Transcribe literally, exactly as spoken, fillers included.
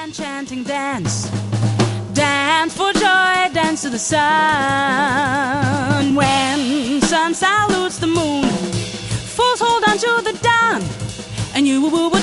enchanting dance. Dance for joy, dance to the sun. When sun salutes the moon, fools hold on to the dawn, and you will